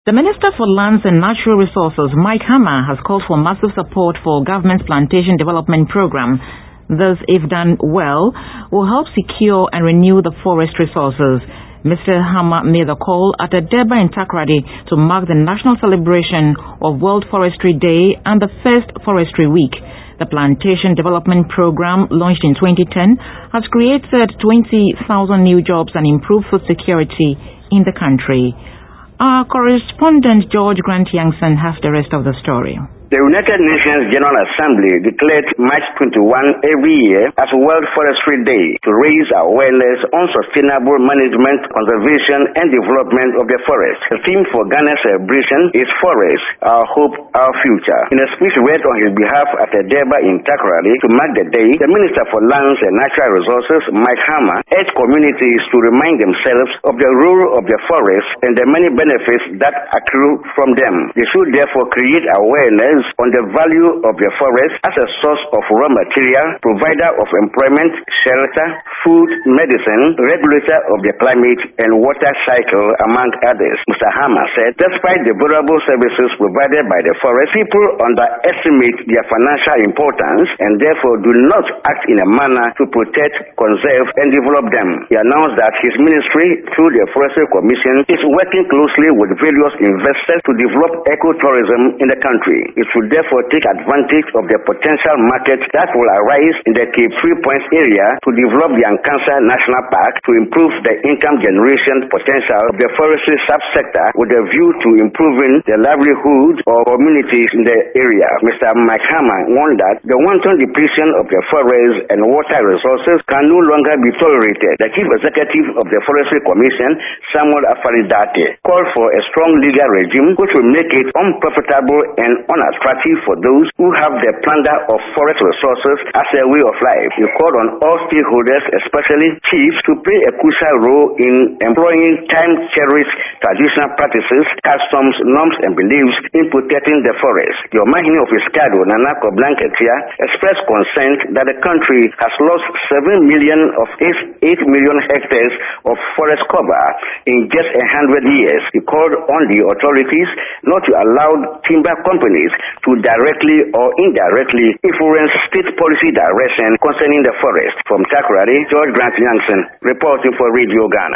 The Minister for Lands and Natural Resources, Mike Hammer, has called for massive support for government's plantation development program. This, if done well, will help secure and renew the forest resources. Mr. Hammer made the call at a Deba in Takoradi to mark the national celebration of World Forestry Day and the first Forestry Week. The Plantation Development Program, launched in 2010, has created 20,000 new jobs and improved food security in the country. Our correspondent George Grant Youngson has the rest of the story. The United Nations General Assembly declared March 21 every year as World Forestry Day to raise awareness on sustainable management, conservation, and development of the forest. The theme for Ghana's celebration is Forest, Our Hope, Our Future. In a speech read on his behalf at the Deba in Takoradi to mark the day, the Minister for Lands and Natural Resources, Mike Hammer, urged communities to remind themselves of the role of the forest and the many benefits that accrue from them. They should therefore create awareness on the value of the forest as a source of raw material, provider of employment, shelter, food, medicine, regulator of the climate and water cycle, among others. Mr. Hammer said, despite the valuable services provided by the forest, people underestimate their financial importance and therefore do not act in a manner to protect, conserve, and develop them. He announced that his ministry, through the Forestry Commission, is working closely with various investors to develop ecotourism in the country. It should therefore take advantage of the potential market that will arise in the Cape 3 Points area to develop the Ankansa National Park to improve the income generation potential of the forestry subsector with a view to improving the livelihood of communities in the area. Mr. Mike Hammer warned that the wanton depletion of the forest and water resources can no longer be tolerated. The Chief Executive of the Forestry Commission, Samuel Afaridate, called for a strong legal regime which will make it unprofitable and unattractive for those who have the plunder of forest resources as a way of life. He called on all stakeholders, especially chiefs, to play a crucial role in employing time-cherished traditional practices, customs, norms, and beliefs in protecting the forest. The Omahini of Iskado, Nana Koblanketia, expressed concern that the country has lost 7 million of its 8 million hectares of forest cover in just 100 years. He called on the authorities not to allow timber companies to directly or indirectly influence state policy direction concerning the forest. From Takoradi, George Grant Youngson, reporting for Radio Ghana.